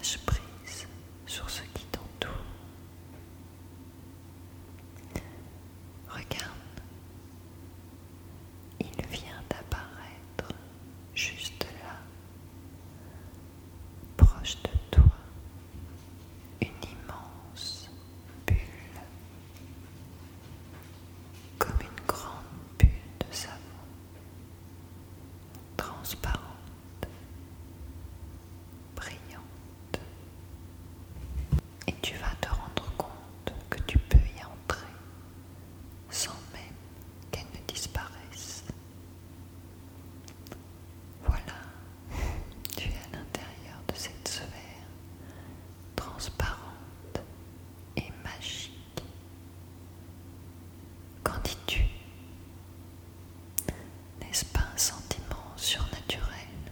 lâche prise sur ce qui t'entoure. Regarde, il vient d'apparaître juste là, proche de toi, une immense bulle, comme une grande bulle de savon, transparente, brillante. Et tu vas te rendre compte que tu peux y entrer sans même qu'elle ne disparaisse. Voilà, tu es à l'intérieur de cette sphère transparente et magique. Qu'en dis-tu? N'est-ce pas un sentiment surnaturel?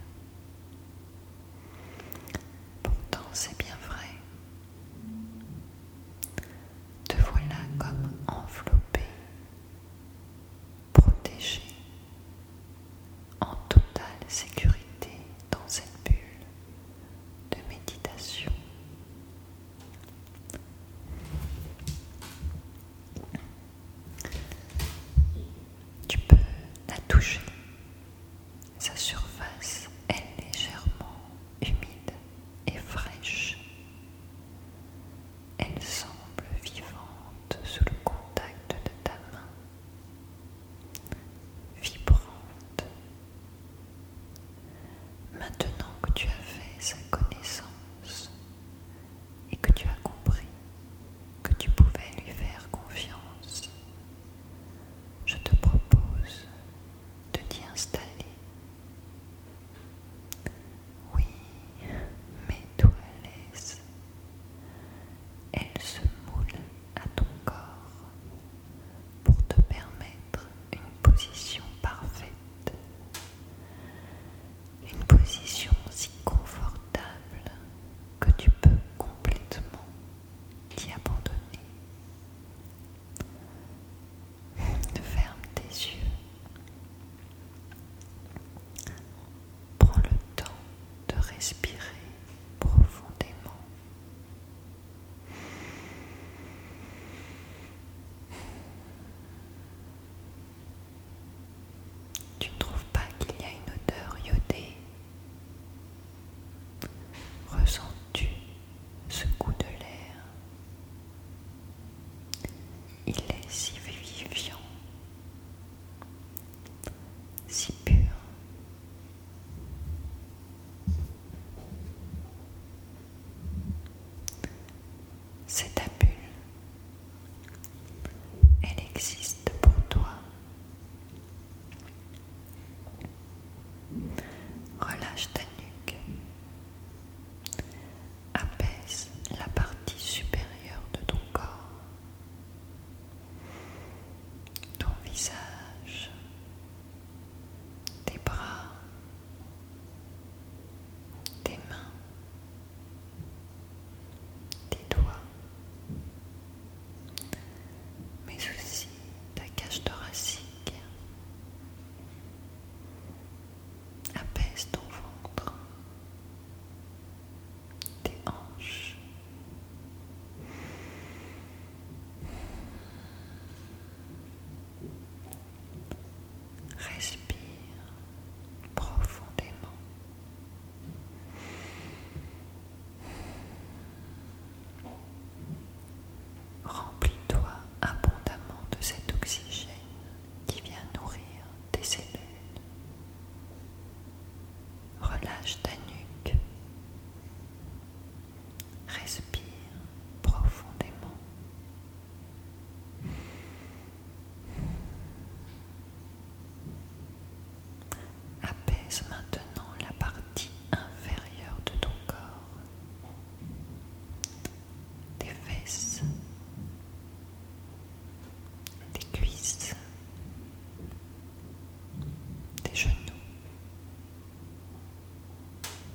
Pourtant, c'est bien vrai. Te voilà comme enveloppé, protégé, en totale sécurité dans cette bulle de méditation. Tu peux la toucher. Sa surface est légèrement humide et fraîche. Elle semble vivante sous le contact de ta main, vibrante. Maintenant que tu as fait sa connaissance et que tu as compris que tu pouvais lui faire confiance, je te propose de t'y installer. Oui, mets-toi à l'aise. Elle se moule à ton corps pour te permettre une position parfaite, une position si confortable que tu peux complètement t'y abandonner. Ferme tes yeux. Prends le temps de respirer profondément. Tu ne trouves pas qu'il y a une odeur iodée? Ressens-tu ce goût de l'air? Il est si vivifiant, si pur. C'est ta bulle. Elle existe pour toi. Relâche ta nuque. Apaise la partie supérieure de ton corps. Ton visage, tes bras, tes mains, tes doigts, mais aussi ta cage thoracique. Apaise ton ventre, tes hanches. Respire profondément. Remplis-toi abondamment de cet oxygène qui vient nourrir tes cellules. Relâche ta nuque. Respire profondément. Apaise maintenant la partie inférieure de ton corps, tes fesses, tes cuisses, tes genoux,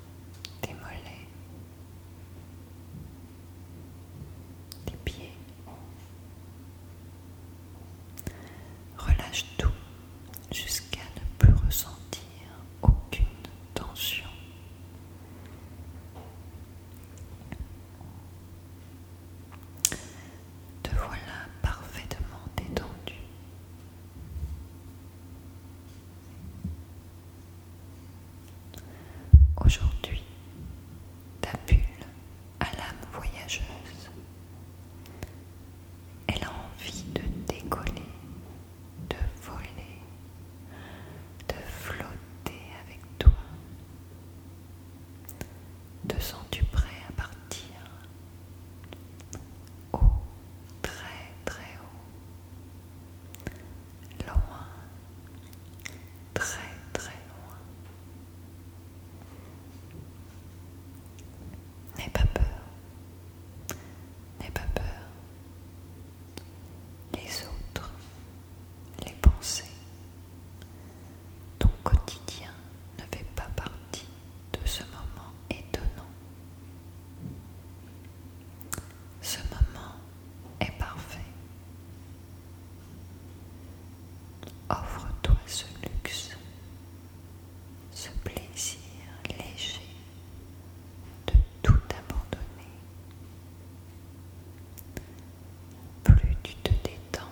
Aujourd'hui, ta bulle à l'âme voyageuse, elle a envie de décoller, de voler, de flotter avec toi. Te sens-tu prêt à partir haut, très très haut, loin, très très loin? N'aie pas peur, n'aie pas peur. Les autres, les pensées, ton quotidien ne fait pas partie de ce moment étonnant. Ce moment est parfait. Offre-toi ce luxe, ce plaisir léger de tout abandonner. Plus tu te détends,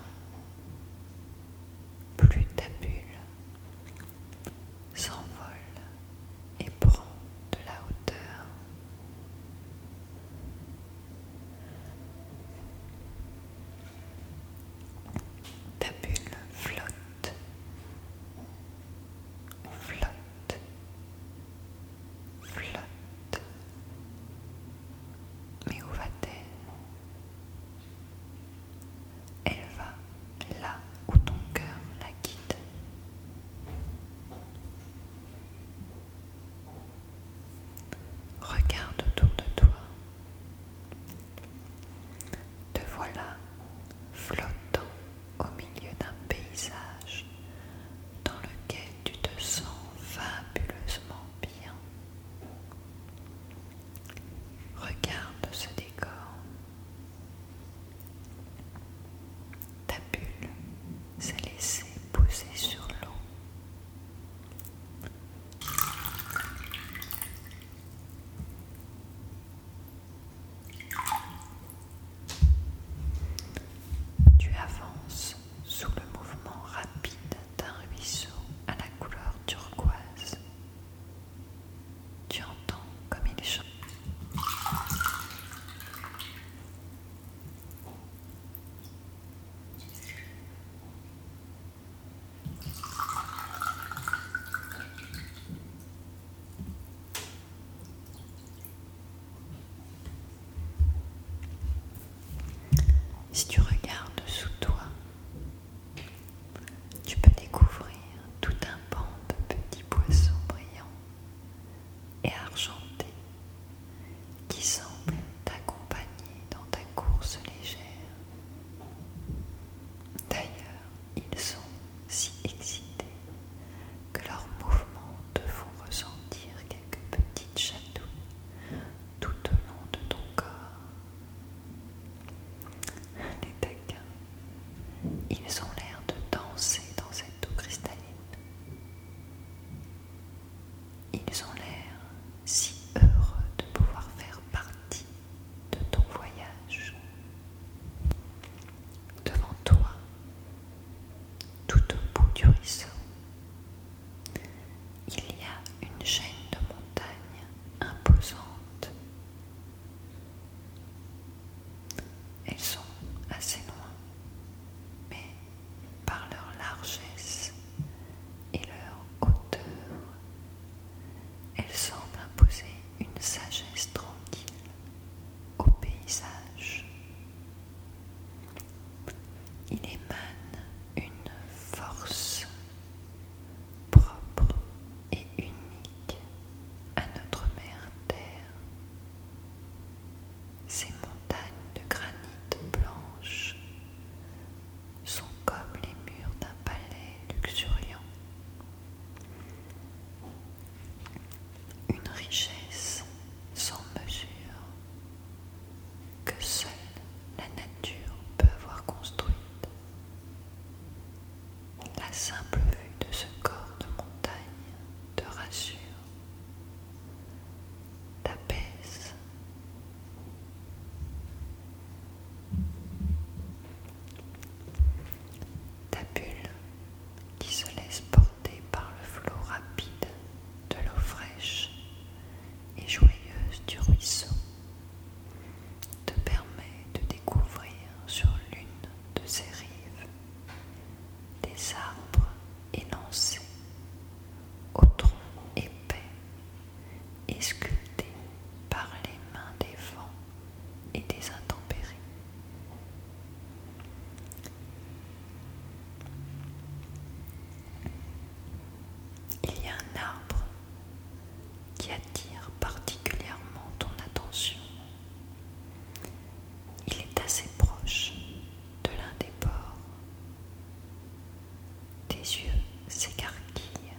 plus ta bulle s'envole et prend de la hauteur. Ta bulle flotte, flotte, flotte. Mais où va-t-elle? Elle va là où ton cœur la guide. Regarde autour de toi. Te voilà flottant au milieu d'un paysage dans lequel tu te sens fabuleusement bien. Regarde ce décor. Ta bulle s'est laissée poser sur l'eau. Tu avances sous le mouvement rapide d'un ruisseau à la couleur turquoise. Tu entends comme il chante. Si tu regardes sous toi, tu peux découvrir tout un banc de petits poissons brillants et argentés qui semblent t'accompagner dans ta course légère. D'ailleurs, ils sont si excités que leurs mouvements te font ressentir quelques petites chatouilles tout au long de ton corps. Les taquins, ils ont l'air de danser dans cette eau cristalline. Ils ont l'air si heureux de pouvoir faire partie de ton voyage. Devant toi, tout au bout du ruisseau, il y a une chaîne de montagnes imposante. Elles sont assez loin, mais par leur largesse et leur hauteur, elles semblent imposer une sagesse tranquille au paysage. Il émane une force propre et unique à notre mère Terre. Ces montagnes de granit blanche sont comme les murs d'un palais luxuriant. Une richesse sans mesure que seule la nature peut avoir construite. La simple vue de ce corps de montagne te rassure, t'apaise. Ta bulle qui se laisse porter par le flot rapide de l'eau fraîche qui attire particulièrement ton attention. Il est assez proche de l'un des bords. Tes yeux s'écarquillent.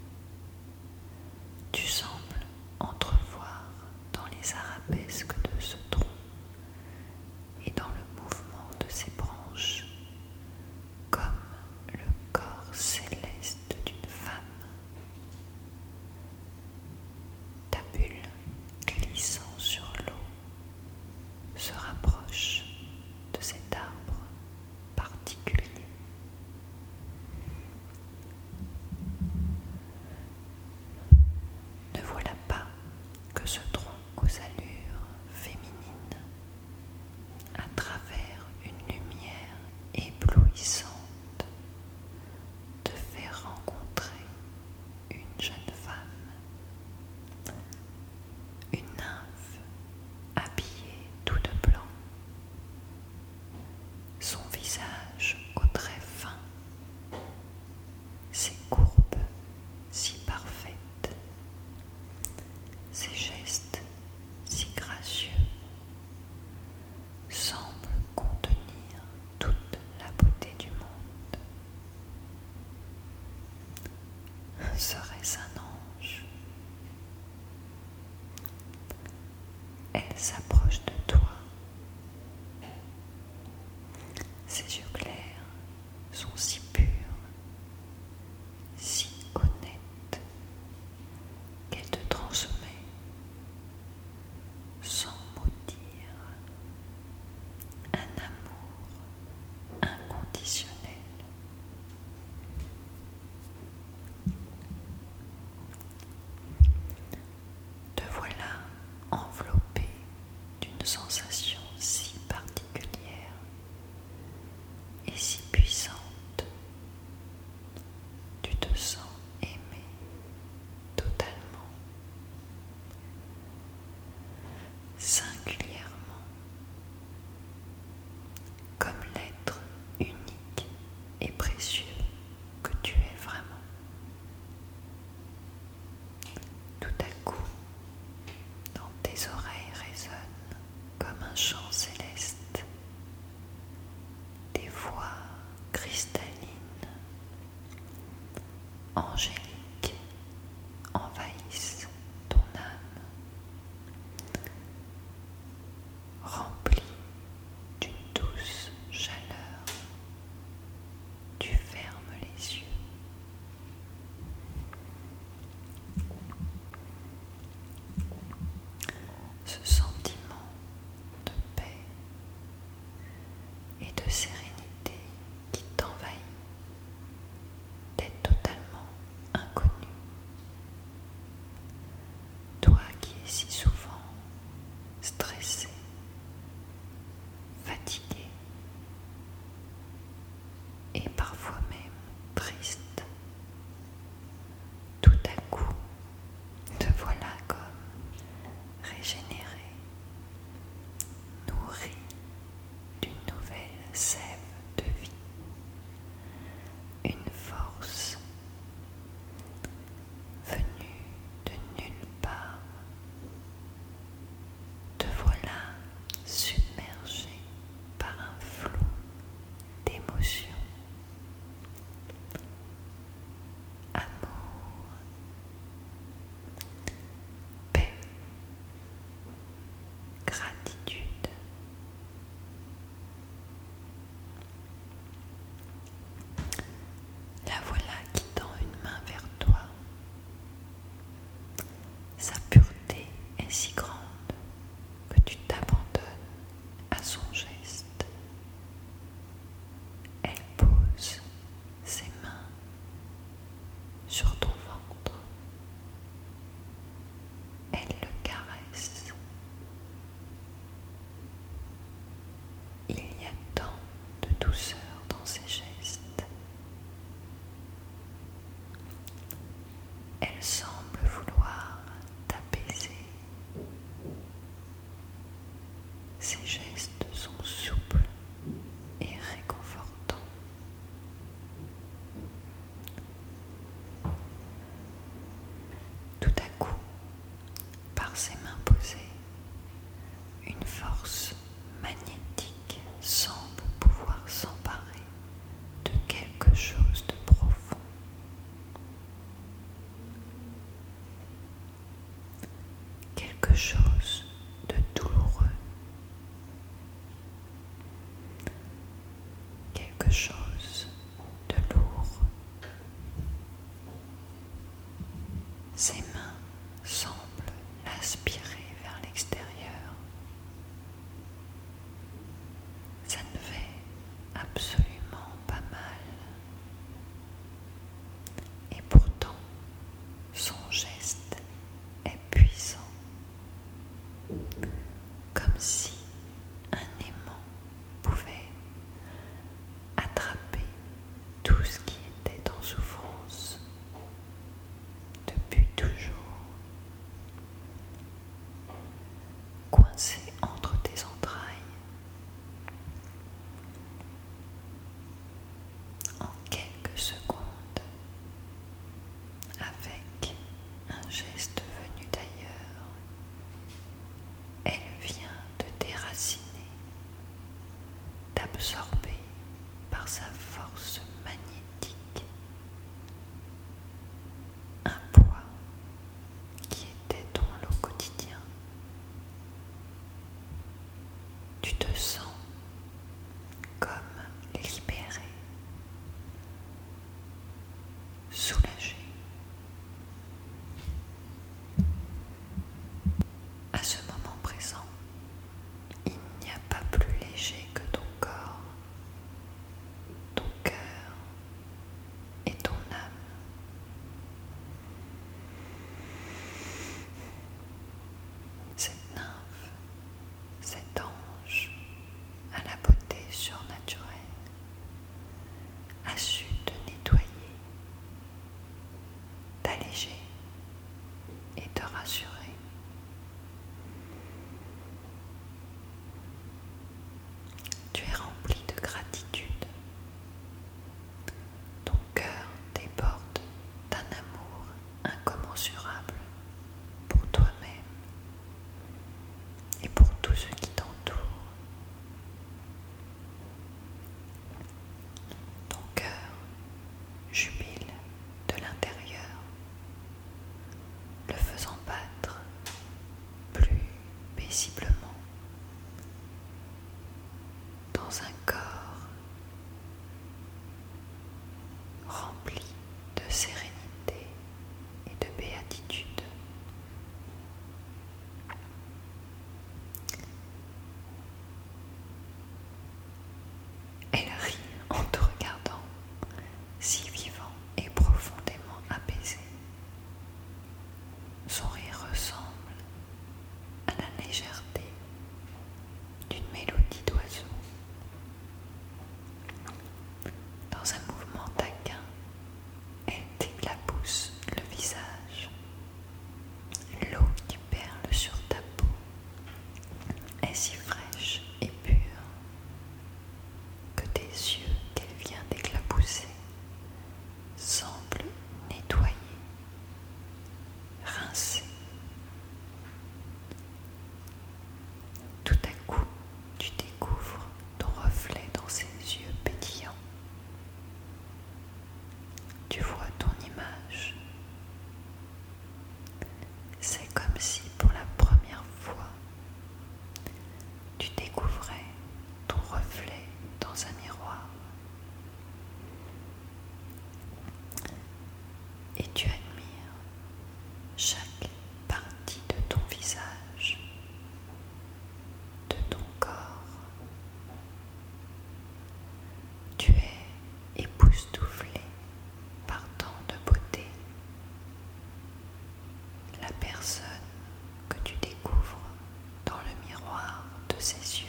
Tu sembles entrevoir dans les arabesques de ce tronc et dans le mouvement de ses branches comme le corps céleste d'une femme. Ta bulle glissant sur l'eau se rapproche de cet arbre particulier. Ne voilà pas que ce tronc aux allures féminines, à travers une lumière éblouissante, te fait rencontrer une jeune femme, une nymphe habillée tout de blanc, son visage aux traits fins, ses courbes si parfaites, ses gestes si gracieux, semblent contenir toute la beauté du monde. Serait-ce un ange? Elle s'approche de toi. Ses yeux clairs sont si purs, si honnêtes, qu'elle te transmet, sans mot dire, un amour inconditionnel. Te voilà enveloppé d'une sensation si particulière et si puissante. Tu te sens aimé totalement, singulièrement, comme l'être unique et précieux que tu es vraiment. Tout à coup, dans tes oreilles résonnent comme un chant céleste des voix cristallines, angéliques, envahissent ton âme, remplie d'une douce chaleur. Tu fermes les yeux. Ce sentiment de paix et de sérénité qui t'envahit t'est totalement inconnu. Toi qui es si souvent stressé, fatigué et parfois même triste, tout à coup te voilà comme régénéré, nourri d'une nouvelle sève de vie, une force venue de nulle part. Te voilà submergé par un flot d'émotions, amour, paix, gratitude. La voilà qui tend une main vers toi. Sa pureté est si grande que tu t'abandonnes à son geste. Elle pose ses mains sur ton ventre. Elle le caresse. Il y a tant de douceur dans ses gestes. Elle semble vouloir t'apaiser. Ses gestes sont souples et réconfortants. Tout à coup, quelque chose de douloureux, quelque chose de lourd. Ses mains semblent l'aspirer vers l'extérieur. Ça ne fait absolument pas mal. Et pourtant, son geste est puissant, comme si un aimant pouvait attraper tout ce qui était en souffrance depuis toujours, coincé entre tes entrailles. En quelques secondes, avec un geste venu d'ailleurs, elle vient te déraciner, t'absorber par sa force magnétique, un poids qui était ton lot quotidien. Tu te sens comme libéré, soulagé. À ce moment présent, il n'y a pas plus léger que ton corps, ton cœur et ton âme. Cette nymphe, cet ange à la beauté surnaturelle a su te nettoyer, t'alléger et te rassurer. Tu es rempli de gratitude. Ton cœur déborde d'un amour incommensurable pour toi-même et pour tous ceux qui t'entourent. Ton cœur jubile de l'intérieur, le faisant battre plus paisiblement dans un corps rempli de sérénité et de béatitude. Elle rit en te regardant, si vivant et profondément apaisé. Son rire ressemble à la légèreté d'une mélodie d'oiseau. Dans un mouvement taquin, elle t'éclabousse le visage. L'eau qui perle sur ta peau est si fraîche et pure que tes yeux qu'elle vient d'éclabousser semblent nettoyer, rincer. Tout à coup, tu découvres ton reflet dans ses yeux pétillants. Tu vois ton image. C'est comme si pour la première fois, tu découvrais ton reflet dans un miroir. Et tu admires chaque partie de ton visage, de ton corps. Tu es époustouflé par tant de beauté. La personne que tu découvres dans le miroir de ses yeux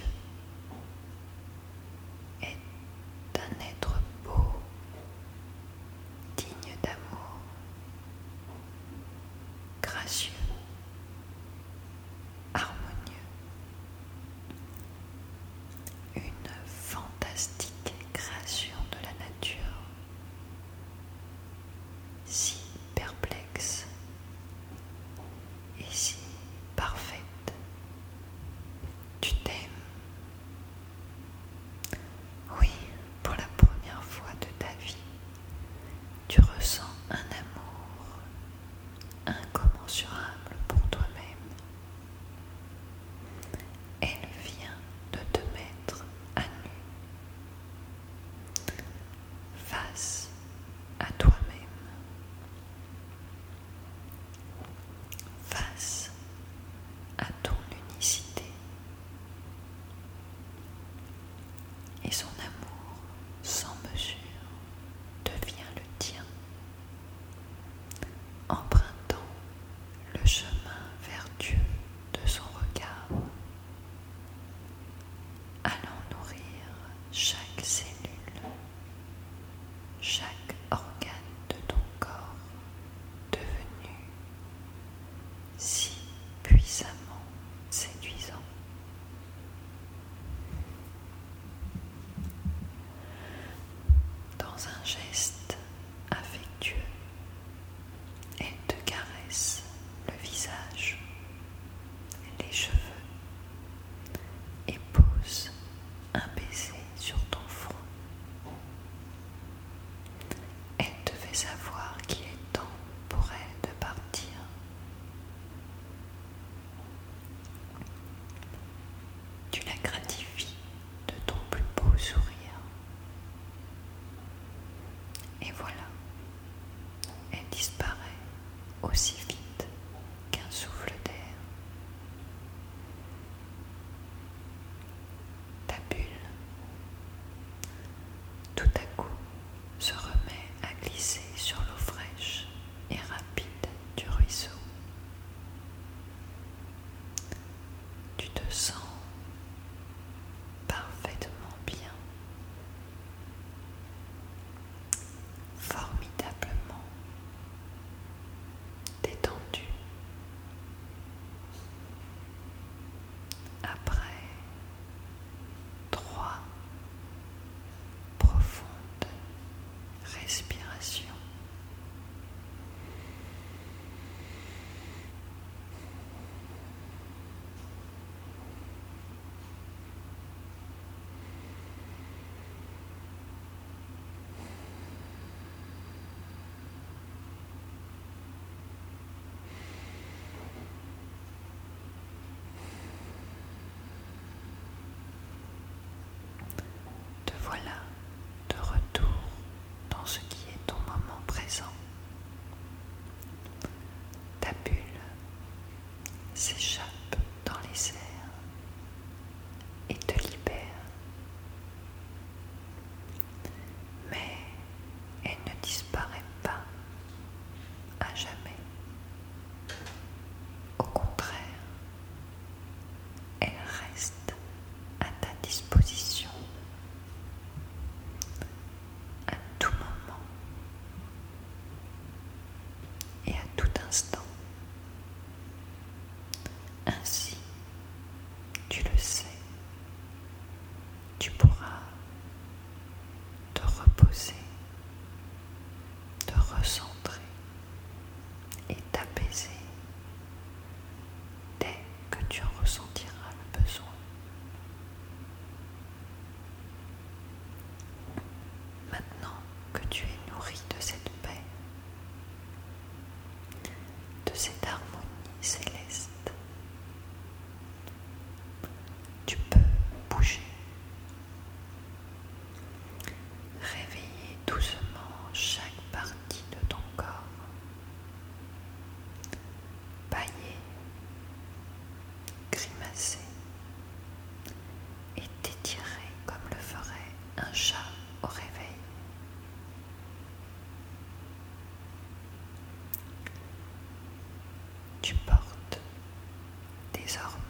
est un être beau, digne d'amour, gracieux, harmonieux, une fantastique création de la nature, si perplexe et si parfaite. Tu t'aimes. Oui, pour la première fois de ta vie, tu ressens un amour incommensurable pour toi-même les cheveux et pose un baiser sur ton front. Elle te fait savoir qu'il est temps pour elle de partir. Tu la gratifies de ton plus beau sourire. Et voilà, elle disparaît aussi vite qu'un souffle d'air. Ta bulle, tout à coup, se remet à glisser sur l'eau fraîche et rapide du ruisseau. Tu te sens parfaitement bien, formidablement détendu. Après 3 profondes respirations, te voilà de retour dans ce qui est ton moment présent. Ta bulle s'échappe dans les airs et te libère. Mais elle ne disparaît pas à jamais. Au contraire, elle reste à ta disposition à tout moment et à tout instant. Ainsi, tu le sais, tu pourras te reposer, te recentrer et t'apaiser dès que tu en ressentiras le besoin. Maintenant que tu es nourri de cette paix, de cette harmonie céleste, tu peux bouger, réveiller doucement chaque partie de ton corps, bâiller, grimacer et t'étirer comme le ferait un chat au réveil. Tu portes désormais